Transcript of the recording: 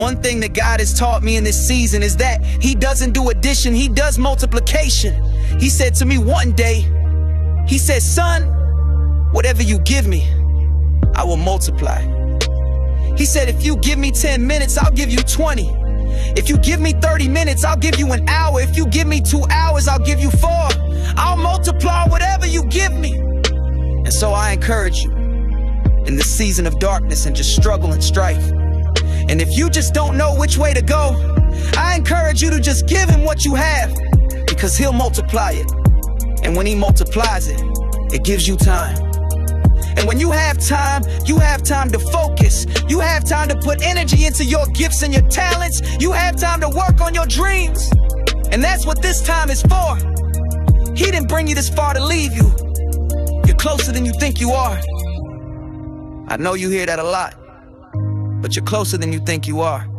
One thing that God has taught me in this season is that He doesn't do addition, He does multiplication. He said to me one day, He said, son, whatever you give me, I will multiply. He said, if you give me 10 minutes, I'll give you 20. If you give me 30 minutes, I'll give you an hour. If you give me 2 hours, I'll give you 4. I'll multiply whatever you give me. And so I encourage you in this season of darkness and just struggle and strife. And if you just don't know which way to go, I encourage you to just give Him what you have, because He'll multiply it. And when He multiplies it, it gives you time. And when you have time to focus. You have time to put energy into your gifts and your talents. You have time to work on your dreams. And that's what this time is for. He didn't bring you this far to leave you. You're closer than you think you are. I know you hear that a lot, but you're closer than you think you are.